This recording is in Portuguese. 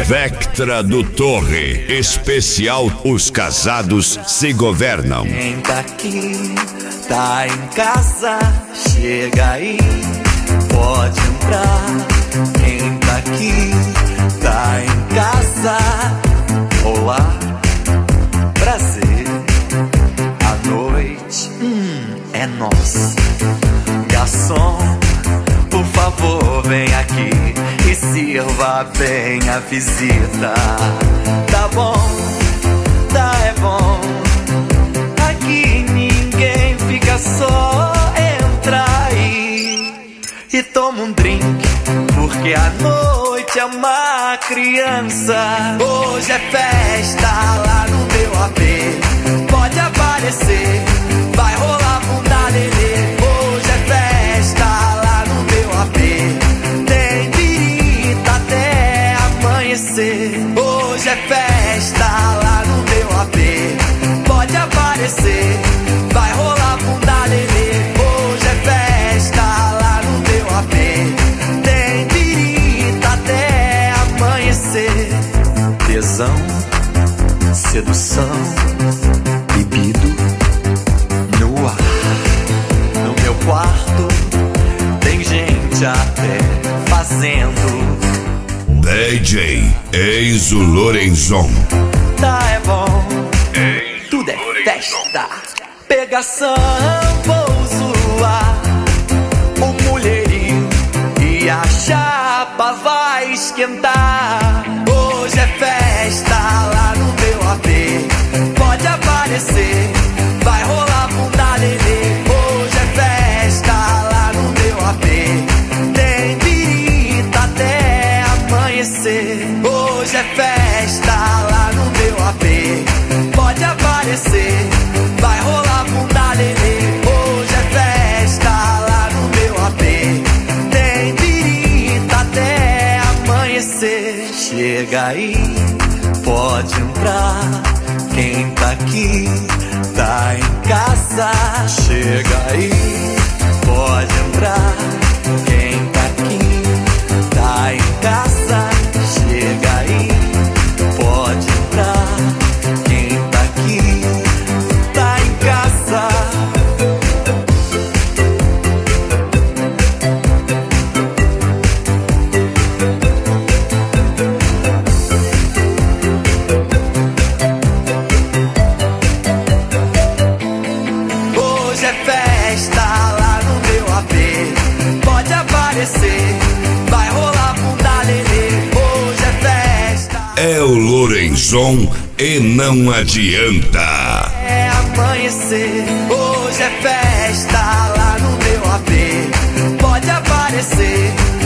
Vectra do Torre, especial Os Casados Se Governam. Quem tá aqui, tá em casa, chega aí, pode entrar. Quem tá aqui, tá em casa, olá, prazer, a noite é nossa. Garçom, por favor, vem aqui e sirva bem a visita. Tá bom, é bom. Aqui ninguém fica só. Entra aí e toma um drink, porque a noite é uma criança. Hoje é festa lá no meu AP. Pode aparecer, vai rolar bunda lelê. Hoje é festa lá no meu AP. Tem birita até amanhecer. Hoje é festa lá no meu AP. Pode aparecer, vai rolar bunda lelê. Hoje é festa lá no meu AP. Tem birita até amanhecer. Tesão, sedução, bebido no ar. No meu quarto tem gente até fazendo. DJ Enzo Lorenzon. Tá, é bom, tudo é festa. Pegação, vou zoar o mulherio e a chapa vai esquentar. Hoje é festa lá no meu AP. Pode aparecer, vai rolar bunda lelê. Hoje é festa lá no meu AP. Tem birita até amanhecer. Hoje é festa lá no meu AP. Pode aparecer, vai rolar bunda lelê. Hoje é festa lá no meu AP. Tem birita até amanhecer. Chega aí, pode entrar. Quem tá aqui, tá em casa. Chega aí, pode entrar. Quem tá aqui, tá em casa. Chega aí, pode entrar. Quem tá aqui, tá em casa. Hoje é festa lá no meu AP. Pode aparecer, vai rolar bunda lelê. Hoje é festa. É o Lorenzon e não adianta. É amanhecer. Hoje é festa lá no meu AP. Pode aparecer,